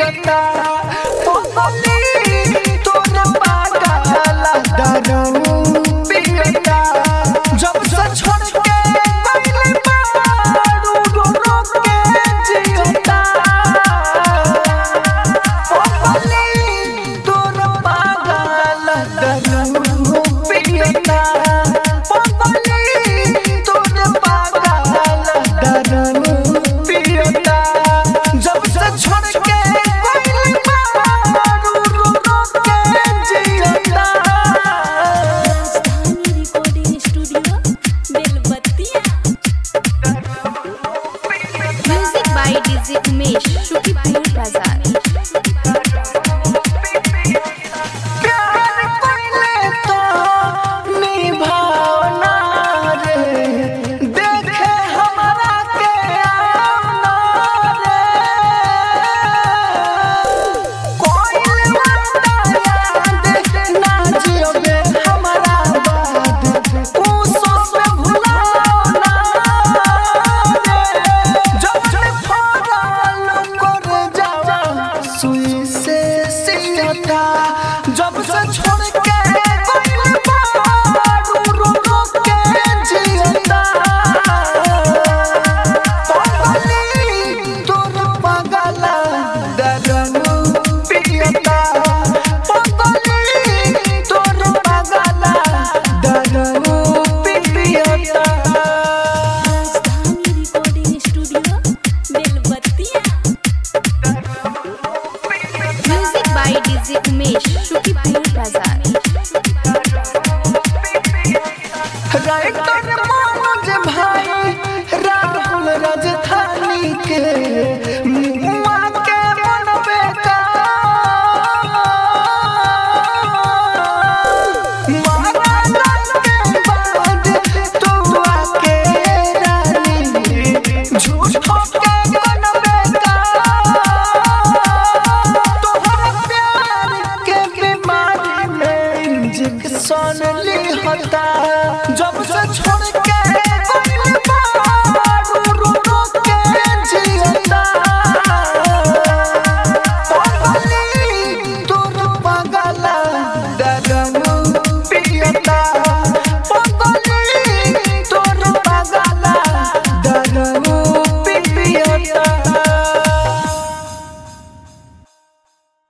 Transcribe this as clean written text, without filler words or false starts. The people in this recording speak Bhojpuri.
पियता पगली तोर पागल दारू पियता जब से छोड़ के गइल बारू रो रो के जियता पगली तोर पागल दारू पियता पगली तोर पागल दारू पियता जब से छोड़ के गइल बारू रो रो के जियता recording studio Belbattiya music by DJ Umesh Shukipur बाजार प्यार कइले तो निभावना रे देखे हमरा के आना रे कोइल वादा याद ना जियोबे हमरा बाद ऊ सोच में भुलावना रे जब फरल कर जावा सुई से सियता जब से छोड़ के गइल बारू रो रो के जियता पगली तोर पागल दारू पियता पगली तोर पागल दारू पियता recording studio Belbattiya music by DJ Umesh Shukipur बाजार राइटर मनोज भाई राहुल राजधानी के